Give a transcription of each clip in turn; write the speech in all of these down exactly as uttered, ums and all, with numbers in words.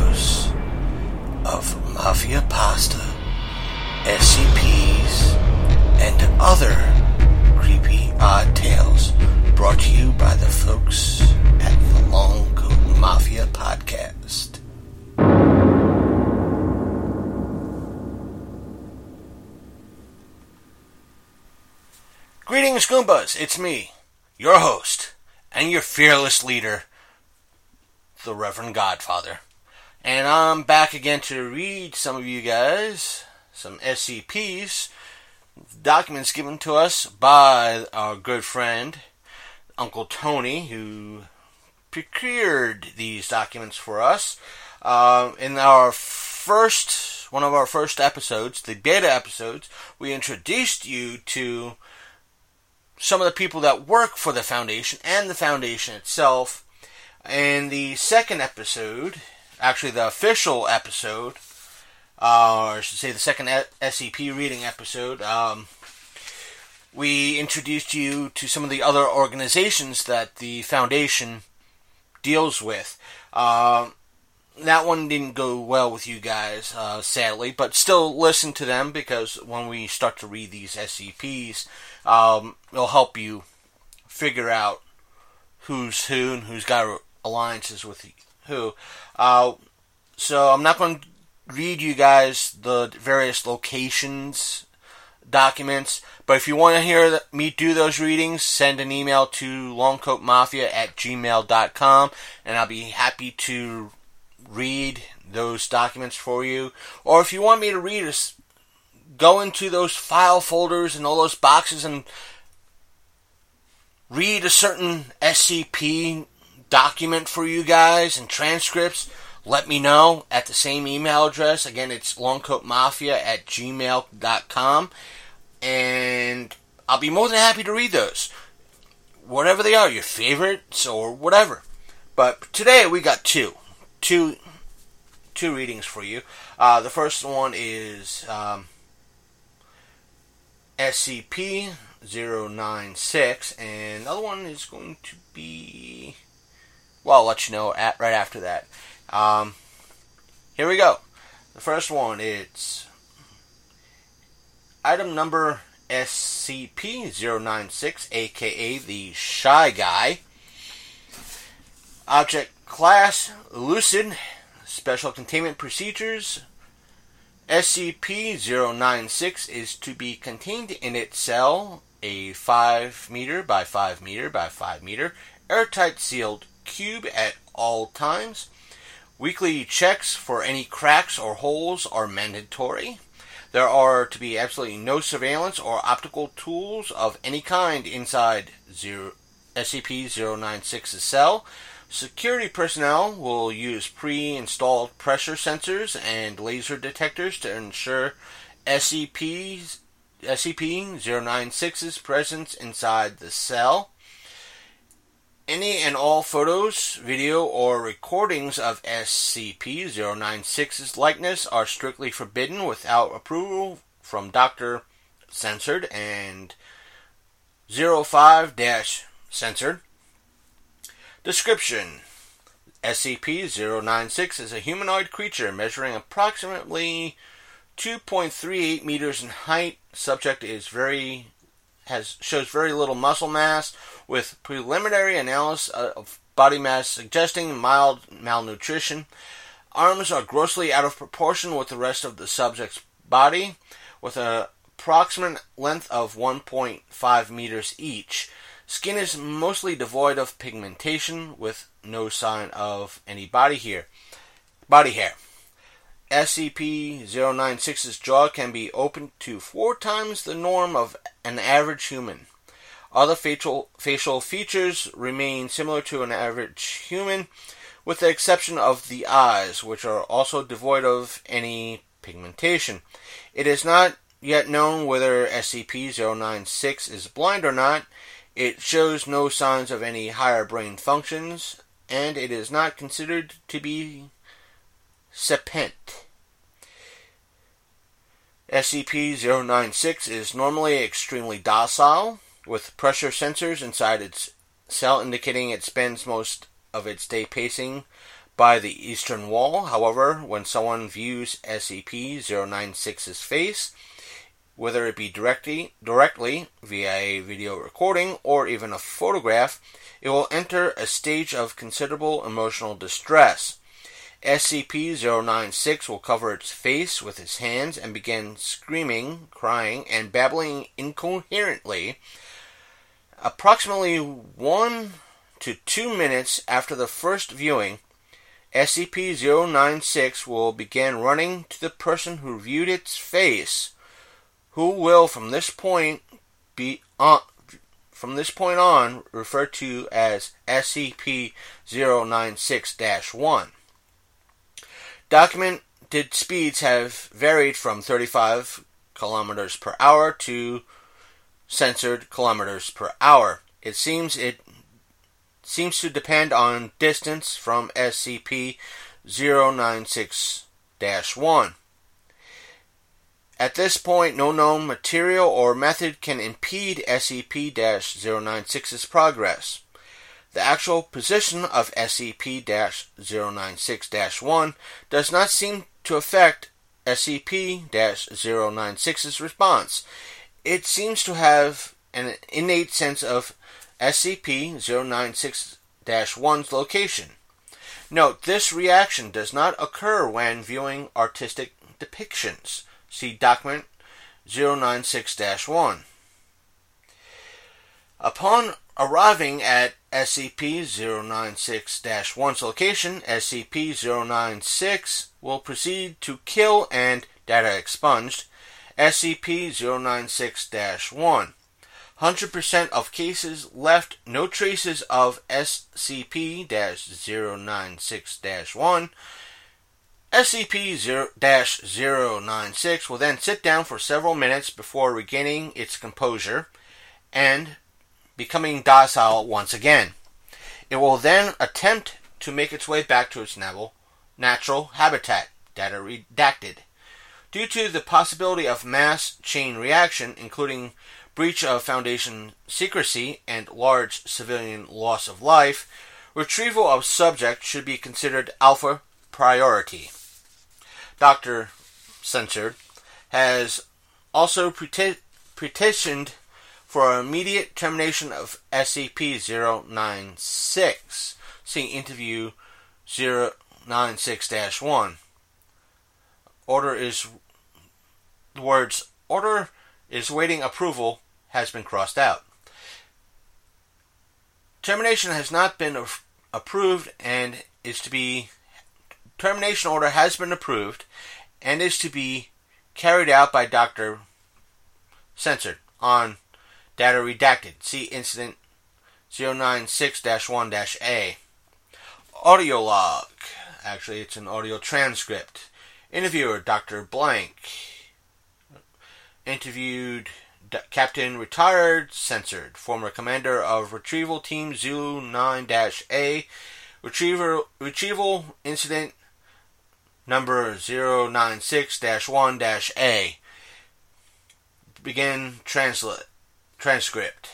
dose of Mafia Pasta, S C Ps, and other creepy odd tales brought to you by the folks at the Long Coat Mafia Podcast. Greetings, Goombas. It's me, your host, and your fearless leader, the Reverend Godfather. And I'm back again to read some of you guys some S C Ps, documents given to us by our good friend, Uncle Tony, who procured these documents for us. Uh, in our first, one of our first episodes, the beta episodes, we introduced you to some of the people that work for the Foundation and the Foundation itself. In the second episode, actually the official episode, uh, or I should say the second S C P reading episode, um, we introduced you to some of the other organizations that the Foundation deals with. Uh, that one didn't go well with you guys, uh, sadly, but still listen to them, because when we start to read these S C Ps, um, it'll help you figure out who's who and who's got alliances with who. Uh, so I'm not going to read you guys the various locations documents, but if you want to hear me do those readings, send an email to longcoatmafia at gmail dot com, and I'll be happy to read those documents for you. Or if you want me to read us, go into those file folders and all those boxes and read a certain S C P document for you guys and transcripts, let me know at the same email address. Again, it's longcoatmafia at gmail dot com, and I'll be more than happy to read those. Whatever they are, your favorites or whatever. But today we got two. Two two readings for you. Uh, the first one is um, S C P zero nine six, and the other one is going to be, well, I'll let you know at, right after that. Um, here we go. The first one, it's item number S C P zero nine six, aka the Shy Guy. Object class, Lucid. Special containment procedures. S C P zero nine six is to be contained in its cell, a five meter by five meter by five meter airtight sealed cube at all times. Weekly checks for any cracks or holes are mandatory. There are to be absolutely no surveillance or optical tools of any kind inside S C P zero nine six's cell. Security personnel will use pre-installed pressure sensors and laser detectors to ensure S C P zero nine six's presence inside the cell. Any and all photos, video, or recordings of S C P zero nine six's likeness are strictly forbidden without approval from Doctor Censored and zero five Censored. Description: S C P zero nine six is a humanoid creature measuring approximately two point three eight meters in height. Subject is very has shows very little muscle mass, with preliminary analysis of body mass suggesting mild malnutrition. Arms are grossly out of proportion with the rest of the subject's body, with an approximate length of one point five meters each. Skin is mostly devoid of pigmentation, with no sign of any body hair. Body hair. S C P zero nine six's jaw can be opened to four times the norm of an average human. Other facial, facial features remain similar to an average human, with the exception of the eyes, which are also devoid of any pigmentation. It is not yet known whether S C P zero nine six is blind or not. It shows no signs of any higher brain functions, and it is not considered to be sapient. S C P zero nine six is normally extremely docile, with pressure sensors inside its cell indicating it spends most of its day pacing by the eastern wall. However, when someone views S C P zero nine six's face, whether it be directly, directly via a video recording or even a photograph, it will enter a stage of considerable emotional distress. S C P zero nine six will cover its face with its hands and begin screaming, crying, and babbling incoherently. Approximately one to two minutes after the first viewing, S C P zero nine six will begin running to the person who viewed its face, who will from this point be on, from this point on referred to as S C P zero nine six dash one. Documented speeds have varied from thirty-five kilometers per hour to censored kilometers per hour. It seems it seems to depend on distance from S C P zero nine six dash one. At this point, no known material or method can impede S C P zero nine six's progress. The actual position of S C P zero nine six dash one does not seem to affect S C P zero nine six's response. It seems to have an innate sense of S C P zero nine six dash one's location. Note, this reaction does not occur when viewing artistic depictions. See document zero nine six dash one. Upon arriving at S C P zero nine six dash one's location, S C P zero nine six will proceed to kill and, data expunged, S C P zero nine six dash one. one hundred percent of cases left no traces of S C P zero nine six dash one. S C P zero nine six will then sit down for several minutes before regaining its composure and becoming docile once again. It will then attempt to make its way back to its natural habitat, data redacted. Due to the possibility of mass chain reaction, including breach of Foundation secrecy and large civilian loss of life, retrieval of subject should be considered alpha priority. Doctor Censored has also peti- petitioned for immediate termination of S C P zero nine six. See interview zero nine six dash one. Order is the words order is waiting approval has been crossed out. Termination has not been a- approved and is to be termination order has been approved and is to be carried out by Doctor Censored on data redacted. See incident zero nine six dash one dash A. Audio log. Actually, it's an audio transcript. Interviewer, Doctor Blank. Interviewed D- Captain Retired Censored, former commander of Retrieval Team Zulu nine dash A. Retrieval, retrieval incident number zero nine six dash one dash A. Begin translate. Transcript.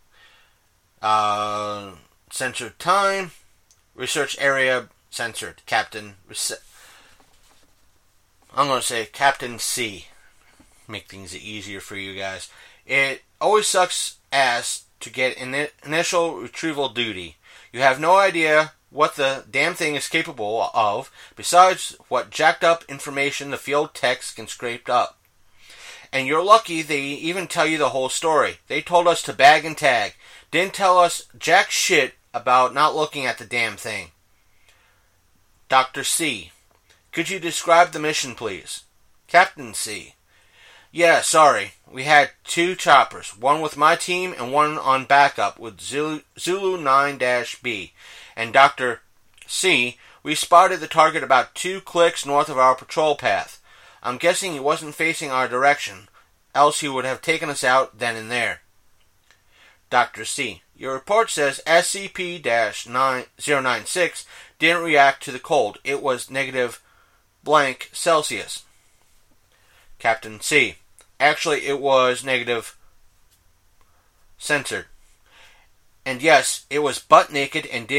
Uh, censored time. Research area censored. Captain. Rece- I'm going to say Captain C. Make things easier for you guys. It always sucks ass to get in initial retrieval duty. You have no idea what the damn thing is capable of, besides what jacked up information the field techs can scrape up. And you're lucky they even tell you the whole story. They told us to bag and tag. Didn't tell us jack shit about not looking at the damn thing. Doctor C. Could you describe the mission, please? Captain C. Yeah, sorry. We had two choppers. One with my team and one on backup with Zulu, Zulu nine dash B. And Doctor C. We spotted the target about two clicks north of our patrol path. I'm guessing he wasn't facing our direction, else he would have taken us out then and there. Doctor C. Your report says S C P zero nine six didn't react to the cold. It was negative blank Celsius. Captain C. Actually, it was negative censored. And yes, it was butt naked and didn't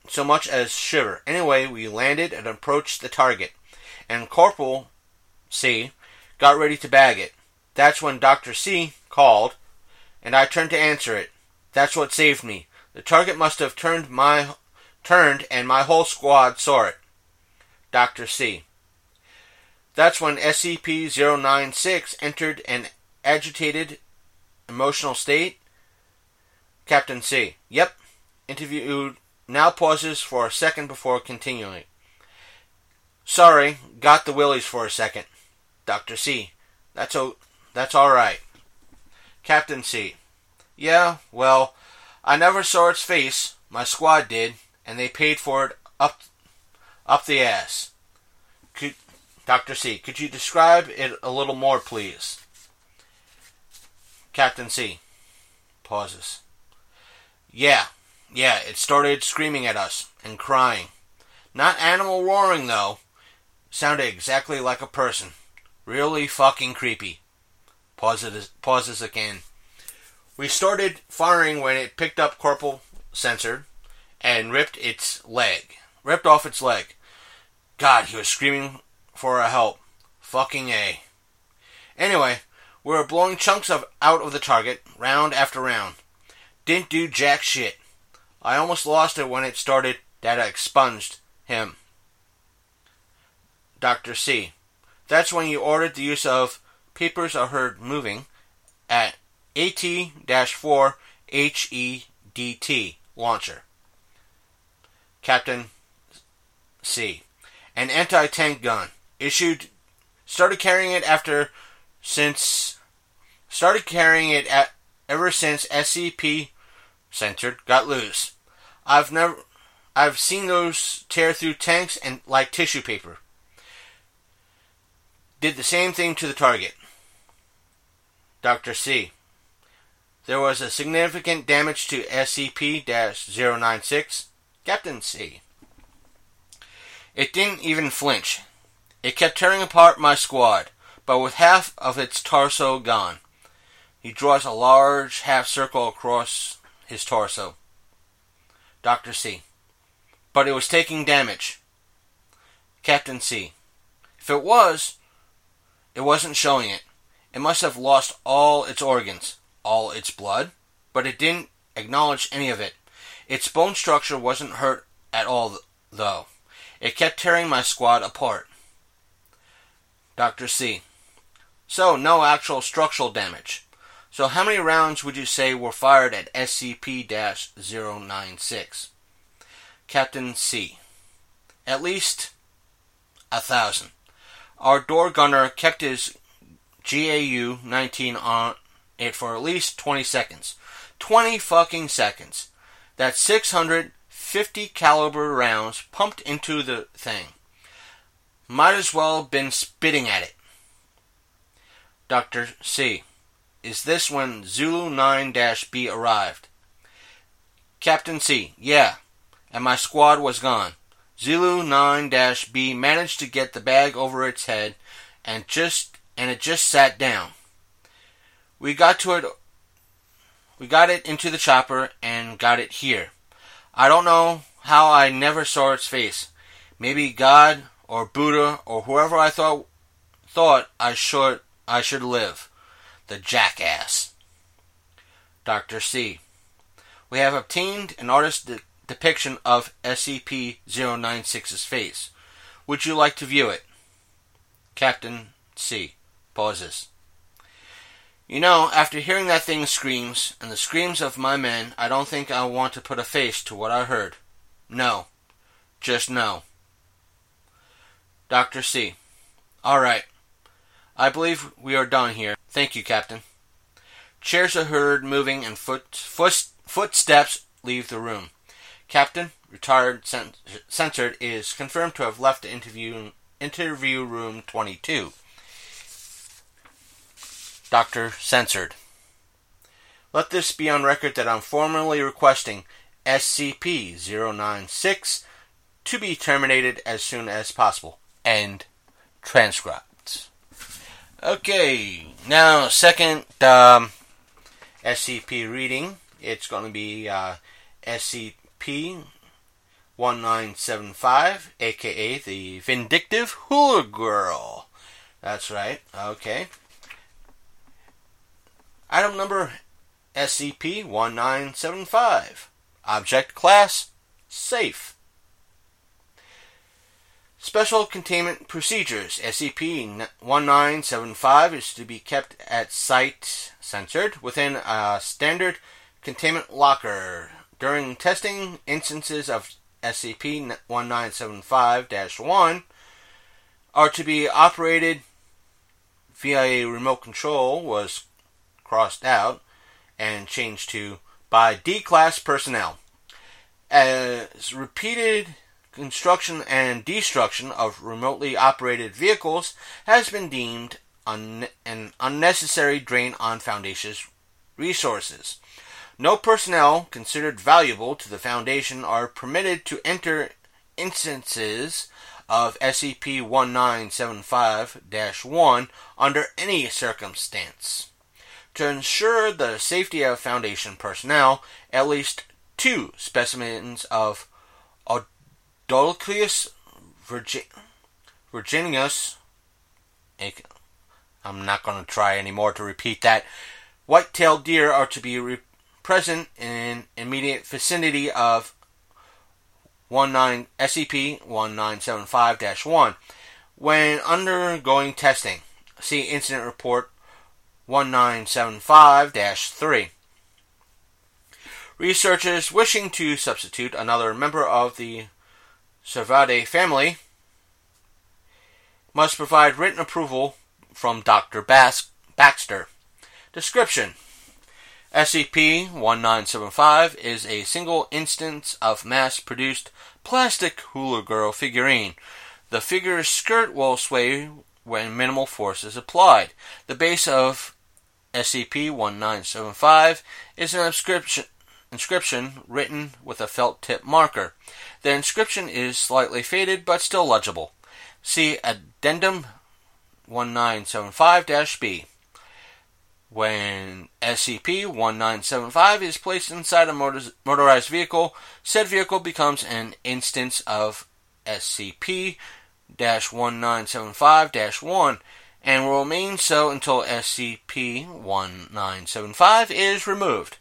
so much as shiver. Anyway, we landed and approached the target, and Corporal C got ready to bag it. That's when Doctor C called, and I turned to answer it. That's what saved me. The target must have turned my turned, and my whole squad saw it. Doctor C. That's when S C P zero nine six entered an agitated, emotional state. Captain C. Yep. Interview now pauses for a second before continuing. Sorry, got the willies for a second. Doctor C. That's o- that's all right. Captain C. Yeah, well, I never saw its face. My squad did, and they paid for it up up the ass. Could, Doctor C. Could you describe it a little more, please? Captain C. Pauses. Yeah, yeah, it started screaming at us and crying. Not animal roaring, though. Sounded exactly like a person. Really fucking creepy. Pauses, pauses again. We started firing when it picked up Corporal Censored and ripped its leg. Ripped off its leg. God, he was screaming for our help. Fucking A. Anyway, we were blowing chunks of out of the target, round after round. Didn't do jack shit. I almost lost it when it started that I expunged him. Doctor C. That's when you ordered the use of papers are heard moving at A T four H E D T launcher. Captain C. An anti-tank gun. Issued, started carrying it after, since, started carrying it at, ever since S C P Censored got loose. I've never, I've seen those tear through tanks and like tissue paper. Did the same thing to the target. Doctor C. There was a significant damage to S C P zero nine six. Captain C. It didn't even flinch. It kept tearing apart my squad, but with half of its torso gone. He draws a large half circle across his torso. Doctor C. But it was taking damage. Captain C. If it was, it wasn't showing it. It must have lost all its organs, all its blood, but it didn't acknowledge any of it. Its bone structure wasn't hurt at all, though. It kept tearing my squad apart. Doctor C. So, no actual structural damage. So how many rounds would you say were fired at S C P zero nine six? Captain C. At least a thousand. Our door gunner kept his G A U nineteen on it for at least twenty seconds. twenty fucking seconds. That's six hundred fifty caliber rounds pumped into the thing. Might as well have been spitting at it. Doctor C. Is this when Zulu nine B arrived? Captain C. Yeah, and my squad was gone. Zulu nine B managed to get the bag over its head and just and it just sat down. We got to it we got it into the chopper and got it here. I don't know how I never saw its face. Maybe God or Buddha or whoever I thought thought I should I should live. The jackass. Doctor C. We have obtained an artist's de- depiction of S C P zero nine six's face. Would you like to view it? Captain C. Pauses. You know, after hearing that thing screams, and the screams of my men, I don't think I want to put a face to what I heard. No. Just no. Doctor C. All right. I believe we are done here. Thank you, Captain. Chairs are heard moving and foot, foot, footsteps leave the room. Captain, retired cen- censored, is confirmed to have left the interview, interview room twenty-two. Doctor Censored. Let this be on record that I'm formally requesting S C P zero nine six to be terminated as soon as possible. End transcript. Okay, now second um, S C P reading. It's going to be uh, S C P one nine seven five, aka the Vindictive Hula Girl. That's right, okay. Item number S C P one nine seven five. Object Class Safe. Special Containment Procedures. S C P one nine seven five is to be kept at site censored within a standard containment locker. During testing, instances of S C P one nine seven five dash one are to be operated via a remote control was crossed out and changed to by D-Class personnel. As repeated construction and destruction of remotely operated vehicles has been deemed un- an unnecessary drain on Foundation's resources. No personnel considered valuable to the Foundation are permitted to enter instances of S C P one nine seven five dash one under any circumstance. To ensure the safety of Foundation personnel, at least two specimens of Odolicius virgi- virginius, I'm not going to try anymore to repeat that, white-tailed deer are to be re- present in immediate vicinity of S C P one nine seven five dash one when undergoing testing. See Incident Report one nine seven five dash three. Researchers wishing to substitute another member of the Cervade family must provide written approval from Doctor Bas- Baxter. Description: S C P one nine seven five is a single instance of mass-produced plastic Hula Girl figurine. The figure's skirt will sway when minimal force is applied. The base of S C P one nine seven five is an inscription inscription written with a felt tip marker. The inscription is slightly faded but still legible. See Addendum one nine seven five dash B. When S C P one nine seven five is placed inside a motor- motorized vehicle, said vehicle becomes an instance of S C P one nine seven five dash one and will remain so until S C P one nine seven five is removed.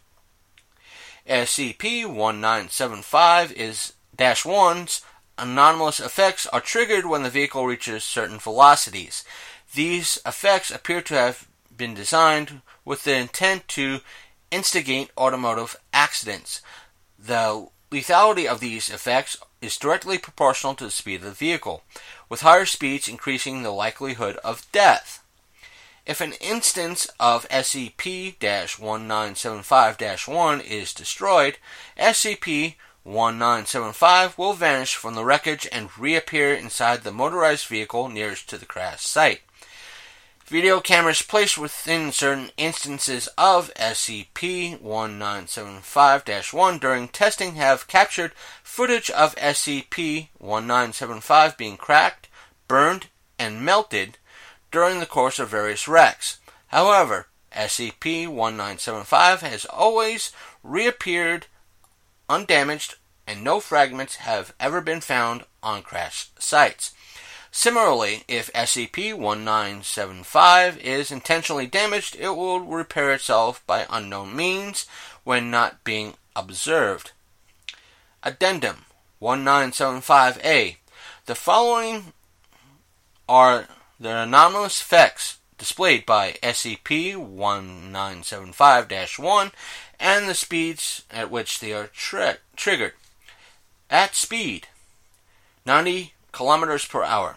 S C P one nine seven five is dash one's anomalous effects are triggered when the vehicle reaches certain velocities. These effects appear to have been designed with the intent to instigate automotive accidents. The lethality of these effects is directly proportional to the speed of the vehicle, with higher speeds increasing the likelihood of death. If an instance of S C P one nine seven five dash one is destroyed, S C P one nine seven five will vanish from the wreckage and reappear inside the motorized vehicle nearest to the crash site. Video cameras placed within certain instances of S C P one nine seven five dash one during testing have captured footage of S C P one nine seven five being cracked, burned, and melted during the course of various wrecks. However, S C P one nine seven five has always reappeared undamaged and no fragments have ever been found on crash sites. Similarly, if S C P one nine seven five is intentionally damaged, it will repair itself by unknown means when not being observed. Addendum one nine seven five A. The following are the anomalous effects displayed by S C P one nine seven five dash one and the speeds at which they are tri- triggered. At speed, ninety kilometers per hour.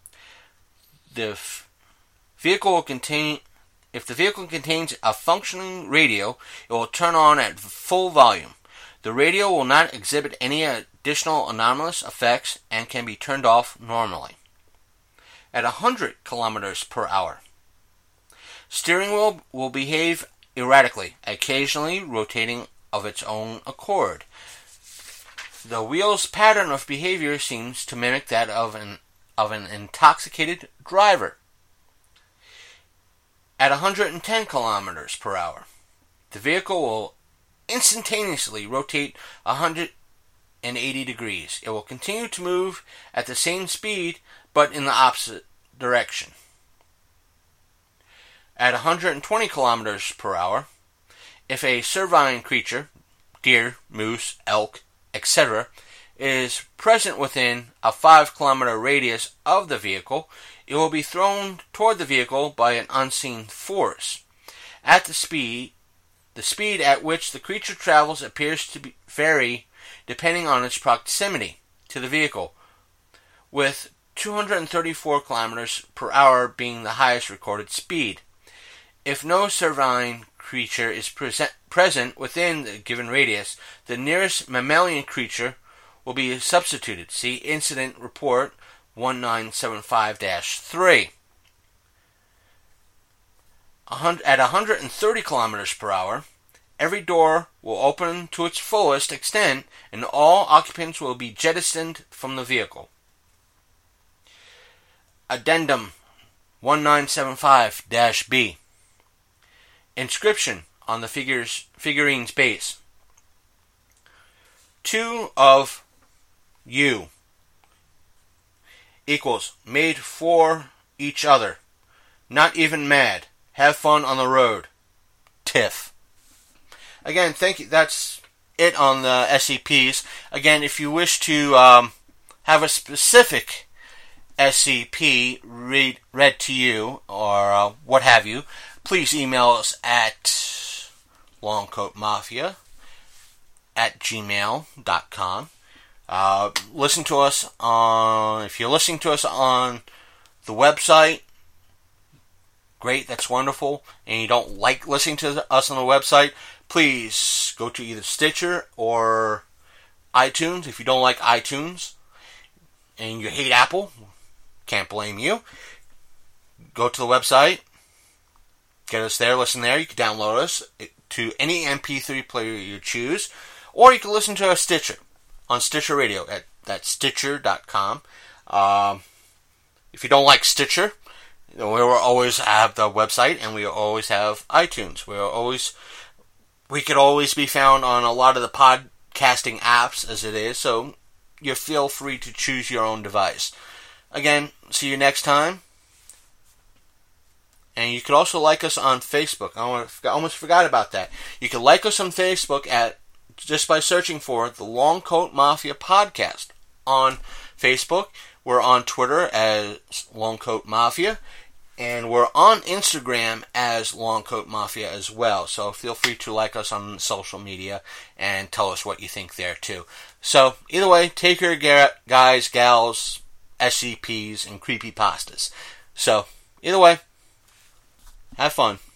The f- vehicle will contain, if the vehicle contains a functioning radio, it will turn on at full volume. The radio will not exhibit any additional anomalous effects and can be turned off normally. At one hundred kilometers per hour. Steering wheel will behave erratically, occasionally rotating of its own accord. The wheel's pattern of behavior seems to mimic that of an of an intoxicated driver. At one hundred ten kilometers per hour, the vehicle will instantaneously rotate one hundred eighty degrees. It will continue to move at the same speed, but in the opposite direction. At one hundred twenty kilometers per hour, if a cervine creature, deer, moose, elk, et cetera, is present within a five kilometer radius of the vehicle, it will be thrown toward the vehicle by an unseen force. At the speed, the speed at which the creature travels appears to be vary depending on its proximity to the vehicle, with two hundred thirty-four kilometers per hour being the highest recorded speed. If no cervine creature is present, present within the given radius, the nearest mammalian creature will be substituted. See Incident Report one nine seven five dash three. At one hundred thirty kilometers per hour, every door will open to its fullest extent and all occupants will be jettisoned from the vehicle. Addendum one nine seven five dash B. Inscription on the figure's, figurine's base. Two of you equals made for each other. Not even mad. Have fun on the road. Tiff. Again, thank you. That's it on the S C Ps. Again, if you wish to um, have a specific S C P read read to you or uh, what have you, please email us at longcoatmafia at gmail dot com. Uh, listen to us on, if you're listening to us on the website, great, that's wonderful. And you don't like listening to us on the website, please go to either Stitcher or iTunes. If you don't like iTunes and you hate Apple, can't blame you. Go to the website, get us there, listen there. You can download us to any M P three player you choose, or you can listen to us Stitcher on Stitcher Radio at, at stitcher dot com. Um, if you don't like Stitcher, we will always have the website, and we always have iTunes. We are always we could always be found on a lot of the podcasting apps as it is, so you feel free to choose your own device. Again, see you next time. And you can also like us on Facebook. I almost forgot about that. You can like us on Facebook at just by searching for the Long Coat Mafia Podcast on Facebook. We're on Twitter as Long Coat Mafia, and we're on Instagram as Long Coat Mafia as well. So feel free to like us on social media and tell us what you think there too. So either way, take care, guys, gals, S C Ps, and creepypastas. So either way, have fun.